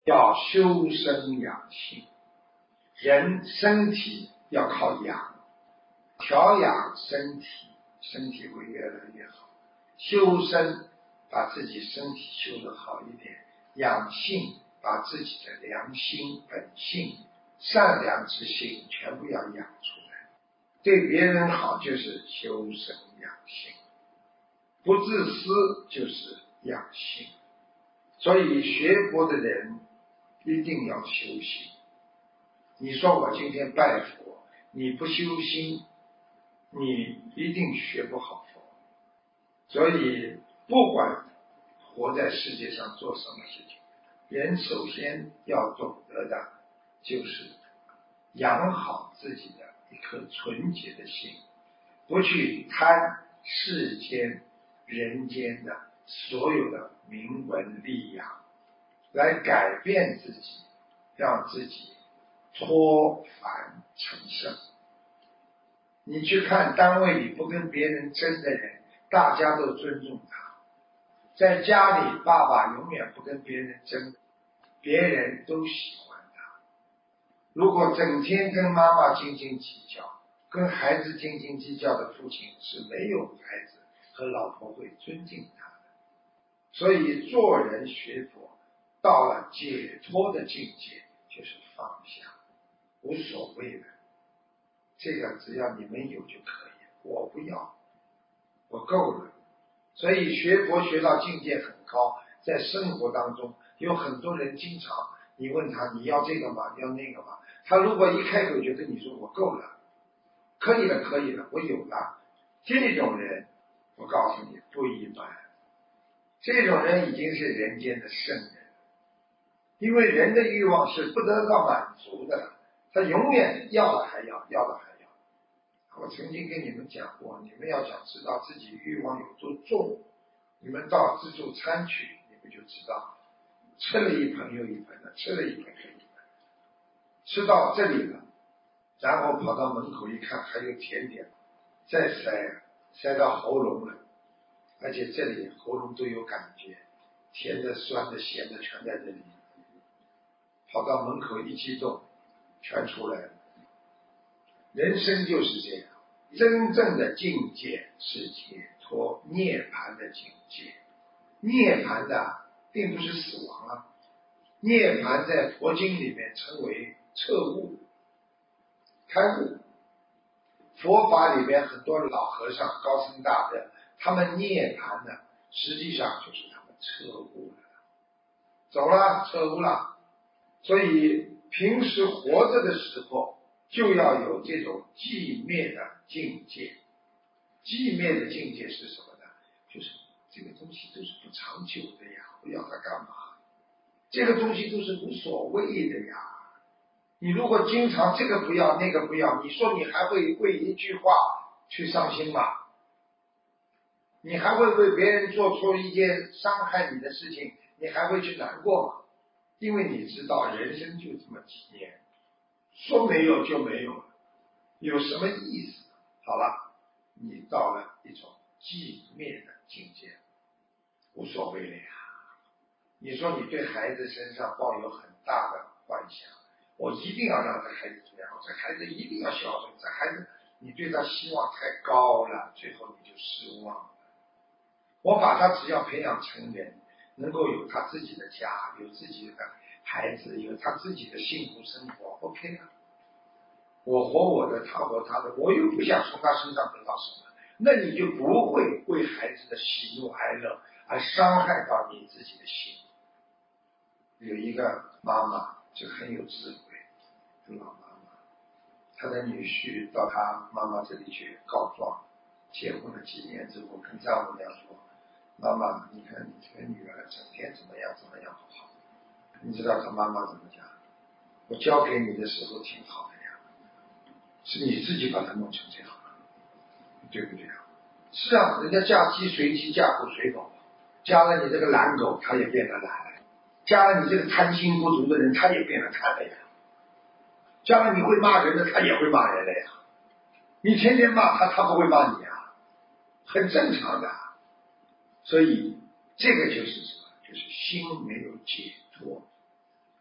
要修身养性。人身体要靠养，调养身体，身体会越来越好。修身，把自己身体修得好一点；养性，把自己的良心、本性、善良之心全部要养出来。对别人好就是修身养性，不自私就是养性。所以学佛的人一定要修心。你说我今天拜佛，你不修心，你一定学不好佛。所以不管活在世界上做什么事情，人首先要懂得的就是养好自己的一颗纯洁的心，不去贪世间人间的所有的名闻利养，来改变自己，让自己脱凡成圣。你去看单位里不跟别人争的人，大家都尊重他；在家里，爸爸永远不跟别人争，别人都喜欢他。如果整天跟妈妈斤斤计较，跟孩子斤斤计较的父亲是没有孩子和老婆会尊敬他的。所以做人学佛，到了解脱的境界，就是放下，无所谓的。这个只要你们有就可以，我不要，我够了。所以学佛学到境界很高，在生活当中有很多人经常你问他你要这个吗？要那个吗？他如果一开口就跟你说我够了，可以了，可以了，我有了，这种人我告诉你不一般，这种人已经是人间的圣人。因为人的欲望是不得到满足的，他永远要了还要，要了还要。我曾经跟你们讲过，你们要想知道自己欲望有多重，你们到自助餐去，你们就知道，吃了一盆又一盆的，吃了一盆又一盆，吃到这里了，然后跑到门口一看还有甜点，再塞到喉咙了，而且这里喉咙都有感觉，甜的、酸的、咸的全在这里，跑到门口一激动，全出来了。人生就是这样，真正的境界是解脱涅槃的境界。涅槃的并不是死亡啊，涅槃在佛经里面称为彻悟、开悟。佛法里面很多老和尚高僧大德，他们涅槃的实际上就是他们彻悟了，走了，彻悟了。所以平时活着的时候就要有这种寂灭的境界。寂灭的境界是什么呢？就是这个东西都是不长久的呀，我要它干嘛？这个东西都是无所谓的呀。你如果经常这个不要那个不要，你说你还会为一句话去伤心吗？你还会为别人做出一件伤害你的事情，你还会去难过吗？因为你知道人生就这么几年，说没有就没有了，有什么意思？好了，你到了一种寂灭的境界，无所谓了呀。你说你对孩子身上抱有很大的幻想，我一定要让这孩子怎么样，这孩子一定要孝顺，这孩子你对他希望太高了，最后你就失望了。我把他只要培养成人，能够有他自己的家，有自己的孩子，有他自己的幸福生活 OK 了。我活我的，他活他的，我又不想从他身上得到什么，那你就不会为孩子的喜怒哀乐而伤害到你自己的心。有一个妈妈就很有智慧，老妈妈，她的女婿到她妈妈这里去告状，结婚了几年之后跟丈母娘说，妈妈，你看你这个女儿整天怎么样怎么样不好。你知道她妈妈怎么讲？我交给你的时候挺好的呀，是你自己把她弄成这样了，对不对啊？是啊，人家嫁鸡随鸡，嫁狗随狗，加了你这个懒狗，他也变得懒了；加了你这个贪心不足的人，他也变得贪了呀；加了你会骂人的，他也会骂人了呀。你天天骂他，他不会骂你啊，很正常的。所以这个就是什么？就是心没有解脱。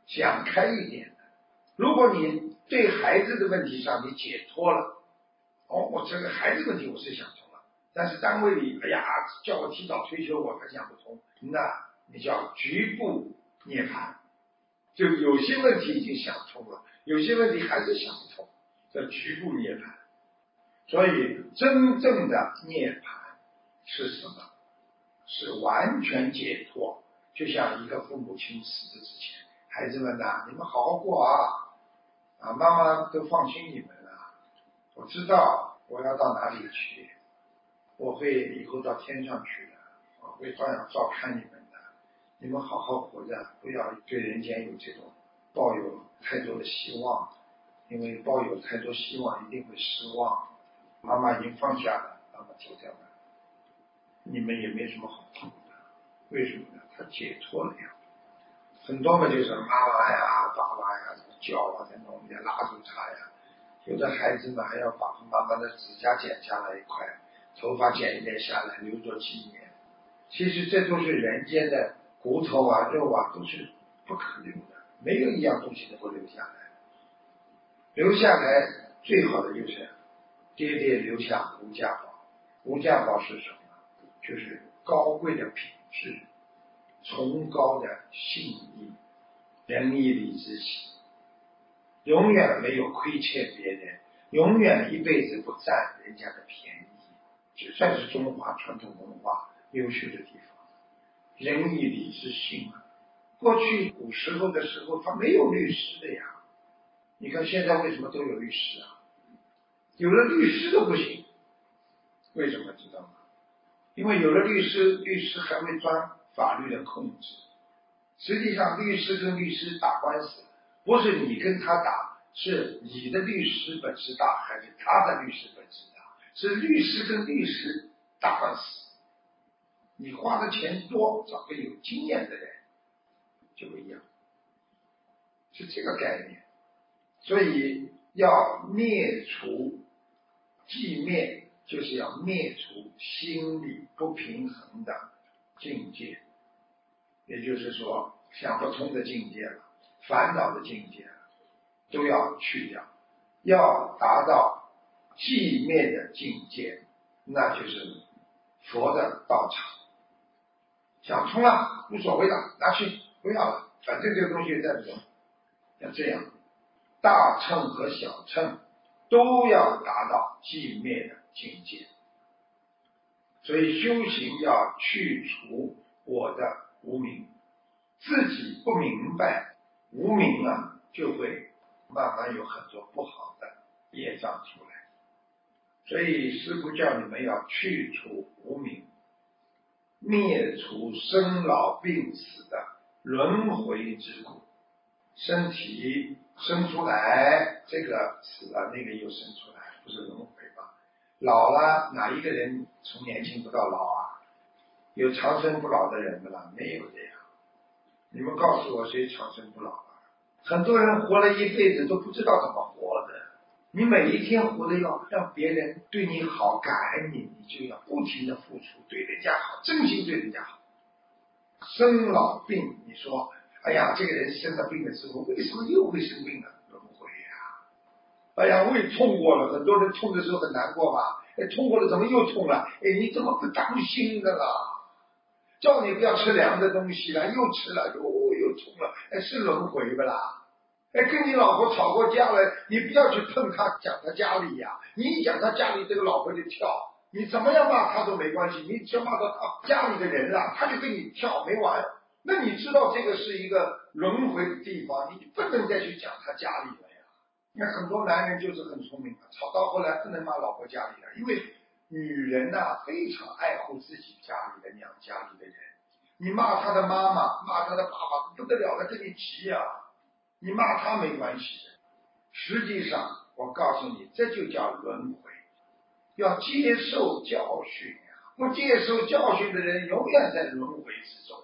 想开一点的。如果你对孩子的问题上你解脱了，我这个孩子问题我是想通了，但是单位里叫我提早退休我还想不通，那你叫局部涅槃，就有些问题已经想通了，有些问题还是想不通，叫局部涅槃。所以真正的涅槃是什么？是完全解脱。就像一个父母亲死之前，孩子们呐，你们好好过妈妈都放心你们了，我知道我要到哪里去，我会以后到天上去的，我会照样照看你们的，你们好好活着，不要对人间有这种抱有太多的希望，因为抱有太多希望一定会失望。妈妈已经放下了，妈妈走掉了，你们也没什么好痛的，为什么呢？他解脱了呀。很多嘛就是妈妈呀爸爸呀叫在弄呀拉住他呀，有的孩子们还要把妈妈的指甲剪下来一块，头发剪一点下来留作纪念。其实这都是人间的骨头肉都是不可留的，没有一样东西能够留下来。留下来最好的就是爹爹留下无价宝。无价宝是什么？就是高贵的品质，崇高的信义，仁义礼智信，永远没有亏欠别人，永远一辈子不占人家的便宜，这算是中华传统文化优秀的地方。仁义礼智信过去古时候的时候他没有律师的呀，你看现在为什么都有律师有了律师都不行，为什么知道吗？因为有了律师，律师还会钻法律的空子。实际上律师跟律师打官司，不是你跟他打，是你的律师本事大还是他的律师本事大，是律师跟律师打官司。你花的钱多，找个有经验的人就不一样，是这个概念。所以要灭除寂灭，就是要灭除心理不平衡的境界，也就是说想不通的境界了，烦恼的境界了，都要去掉，要达到寂灭的境界，那就是佛的道场。想通了无所谓了，拿去不要了，反正这个东西在这，要这样，大乘和小乘都要达到寂灭的境界。所以修行要去除我的无明，自己不明白无明就会慢慢有很多不好的业障出来。所以师父叫你们要去除无明，灭除生老病死的轮回之苦。身体生出来，这个死了那个又生出来，不是轮回吗？老了哪一个人从年轻不到老有长生不老的人不啦？没有这样。你们告诉我谁长生不老很多人活了一辈子都不知道怎么活的。你每一天活得要让别人对你好，感恩你，你就要不停的付出，对人家好，真心对人家好。生老病，你说哎呀这个人生了病的时候为什么又会生病呢？轮回哎呀我也痛过了，很多人痛的时候很难过吧，痛过了怎么又痛了？你怎么不当心的啦？叫你不要吃凉的东西了，又吃了，又痛了，是轮回不啦？跟你老婆吵过架了，你不要去碰她，讲她家里你一讲她家里，这个老婆就跳，你怎么样骂她都没关系，你只要骂到她家里的人了，她就跟你跳没完。那你知道这个是一个轮回的地方，你不能再去讲她家里了呀。那很多男人就是很聪明吵到后来不能骂老婆家里了，因为女人非常爱护自己家里的娘家里的人，你骂她的妈妈骂她的爸爸不得了了，跟你急你骂他没关系的。实际上我告诉你，这就叫轮回，要接受教训不接受教训的人永远在轮回之中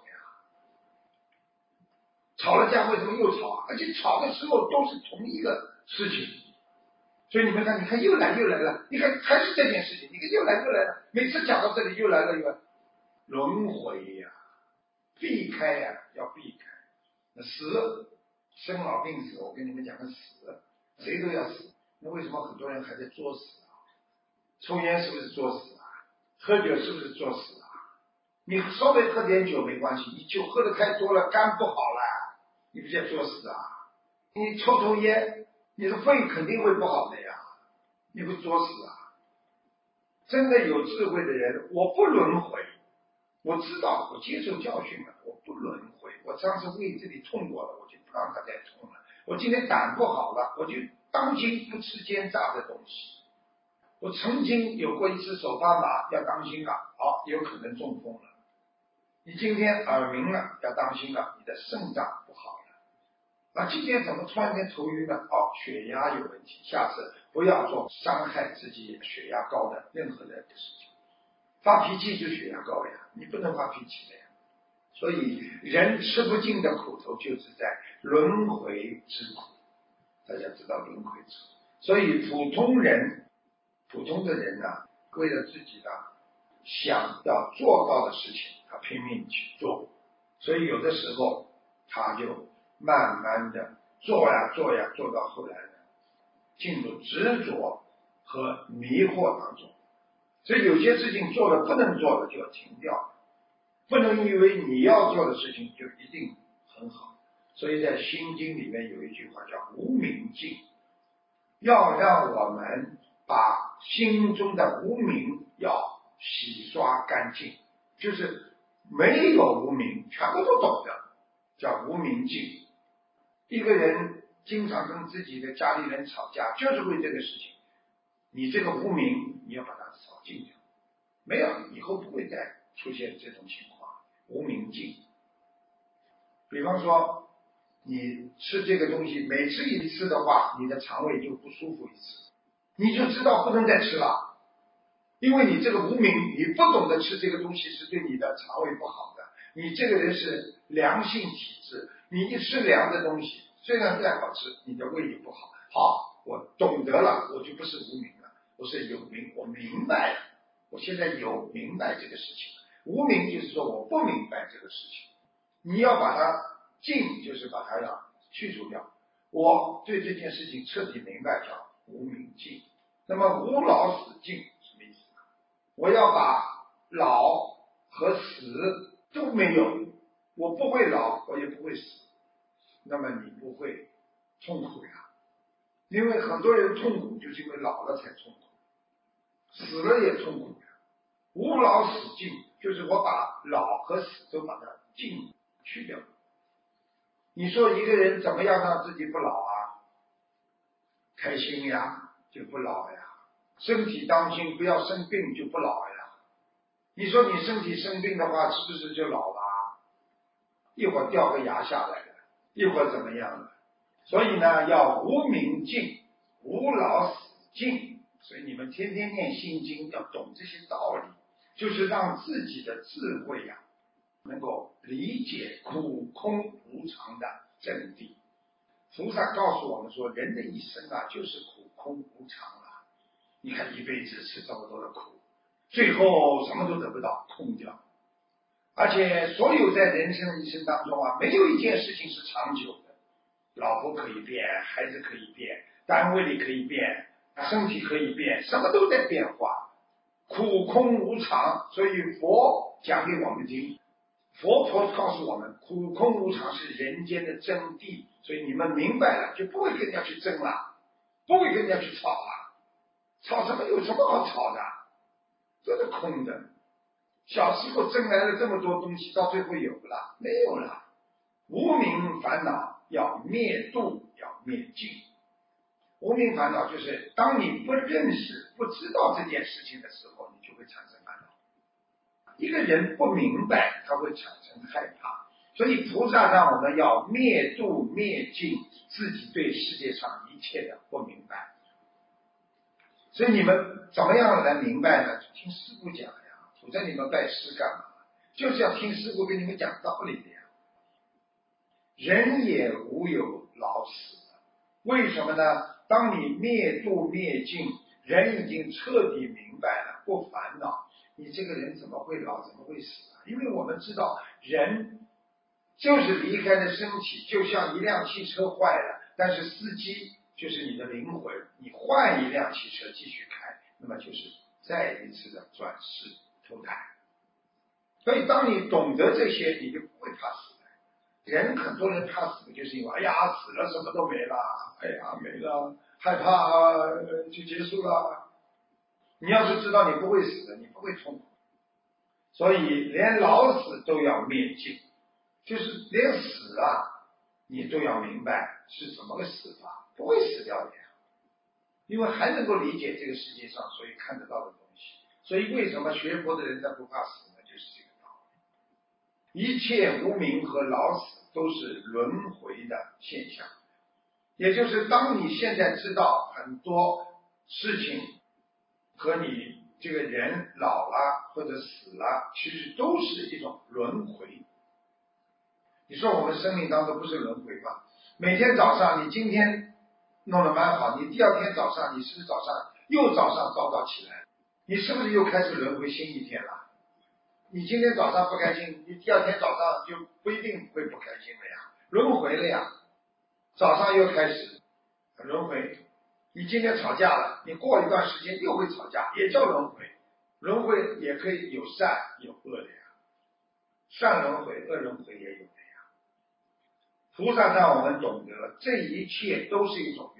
吵了架为什么又吵而且吵的时候都是同一个事情。所以你们看，你看又来了，你看还是这件事情，你看又来了，每次讲到这里又来了轮回避开要避开。死生老病死，我跟你们讲个死，谁都要死。那为什么很多人还在作死啊？抽烟是不是作死啊？喝酒是不是作死啊？你稍微喝点酒没关系，你酒喝的太多了，肝不好了，你不在作死啊？你抽烟，你的肺肯定会不好的呀，你会作死啊？真的有智慧的人，我不轮回，我知道，我接受教训了，我不轮回。我上次胃这里痛过了，我就不让它再痛了。我今天胆不好了，我就当今不吃煎炸的东西。我曾经有过一次手发麻，要当心了，好，有可能中风了。你今天耳鸣了，要当心了，你的肾脏不好了。今天怎么突然间头晕了？血压有问题，下次不要做伤害自己血压高的任何的事情。发脾气就血压高呀，你不能发脾气的呀。所以人吃不尽的苦头，就是在轮回之苦。大家知道轮回之苦，所以普通的人呢，为了自己的想要做到的事情，他拼命去做。所以有的时候他就慢慢的做呀，做到后来呢，进入执着和迷惑当中。所以有些事情做了不能做的就要停掉，不能以为你要做的事情就一定很好。所以在心经里面有一句话叫无明尽，要让我们把心中的无明要洗刷干净，就是没有无明，全部都懂的，叫无明尽。一个人经常跟自己的家里人吵架，就是为这个事情，你这个无明你要把它扫净掉，没有以后不会再出现这种情况。无明尽，比方说你吃这个东西，每吃一次的话，你的肠胃就不舒服一次，你就知道不能再吃了，因为你这个无明，你不懂得吃这个东西是对你的肠胃不好的。你这个人是凉性体质，你一吃凉的东西，虽然再好吃，你的胃就不好。好，我懂得了，我就不是无明了，我是有明，我明白了，我现在有明白这个事情。无明就是说我不明白这个事情，你要把它尽，就是把它要去除掉。我对这件事情彻底明白，叫无明尽。那么无老死尽什么意思？我要把老和死都没有，我不会老，我也不会死，那么你不会痛苦呀。因为很多人痛苦就是因为老了才痛苦，死了也痛苦呀。无老死尽就是我把老和死都把它尽去掉。你说一个人怎么样让自己不老啊？开心呀，就不老呀。身体当心，不要生病，就不老呀。你说你身体生病的话，是不是就老了？一会儿掉个牙下来了，一会儿怎么样了？所以呢，要无明尽，无老死尽。所以你们天天念心经，要懂这些道理，就是让自己的智慧呀，能够理解苦空无常的真谛。菩萨告诉我们说，人的一生啊，就是苦空无常啊。你看一辈子吃这么多的苦，最后什么都得不到，空掉。而且所有在人生的一生当中啊，没有一件事情是长久的。老婆可以变，孩子可以变，单位里可以变，身体可以变，什么都在变化，苦空无常。所以佛讲给我们听，佛陀告诉我们，苦空无常是人间的真谛。所以你们明白了，就不会跟人家去争了，不会跟人家去吵了。吵什么？有什么好吵的？这是空的。小时候争来了这么多东西，到最后有了没有了？无明烦恼要灭度，要灭尽。无明烦恼就是当你不认识、不知道这件事情的时候，你就会产生烦恼。一个人不明白，他会产生害怕。所以菩萨让我们要灭度灭尽自己对世界上一切的不明白。所以你们怎么样来明白呢？听师父讲呀，否则你们拜师干嘛？就是要听师父给你们讲道理的呀。人也无有老死的，为什么呢？当你灭度灭尽，人已经彻底明白了，不烦恼，你这个人怎么会老，怎么会死啊？因为我们知道人就是离开的身体，就像一辆汽车坏了，但是司机就是你的灵魂，你换一辆汽车继续开，那么就是再一次的转世投胎。所以当你懂得这些，你就不会怕死的。人很多人怕死，就是因为哎呀死了什么都没了，哎呀没了，害怕就结束了。你要是知道你不会死的，你不会痛苦。所以连老死都要灭尽，就是连死啊你都要明白是怎么个死法，不会死掉的呀。因为还能够理解这个世界上所以看得到的东西。所以为什么学佛的人他不怕死呢？就是这个道理。一切无明和老死都是轮回的现象，也就是当你现在知道很多事情和你这个人老了或者死了，其实都是一种轮回。你说我们生命当中不是轮回吗？每天早上你今天弄得蛮好，你第二天早上你是不是早上早早起来，你是不是又开始轮回新一天了？你今天早上不开心，你第二天早上就不一定会不开心了呀，轮回了呀。早上又开始轮回，你今天吵架了，你过一段时间又会吵架，也叫轮回。轮回也可以有善有恶的呀，善轮回恶轮回也有的呀。菩萨让我们懂得这一切都是一种